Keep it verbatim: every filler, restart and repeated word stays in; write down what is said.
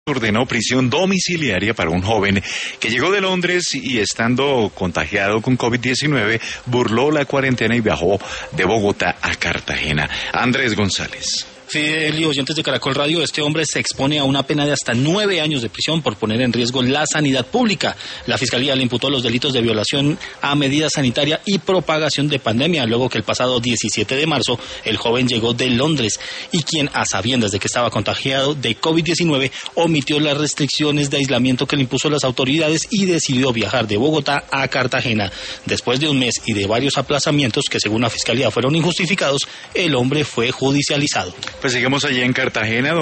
Ordenó prisión domiciliaria para un joven que llegó de Londres y estando contagiado con COVID diecinueve burló la cuarentena y viajó de Bogotá a Cartagena. Andrés González. Fidel y oyentes de Caracol Radio, este hombre se expone a una pena de hasta nueve años de prisión por poner en riesgo la sanidad pública. La Fiscalía le imputó los delitos de violación a medida sanitaria y propagación de pandemia, luego que el pasado diecisiete de marzo el joven llegó de Londres y quien, a sabiendas de que estaba contagiado de COVID diecinueve, omitió las restricciones de aislamiento que le impuso las autoridades y decidió viajar de Bogotá a Cartagena. Después de un mes y de varios aplazamientos que según la Fiscalía fueron injustificados, el hombre fue judicializado. Pues seguimos allí en Cartagena.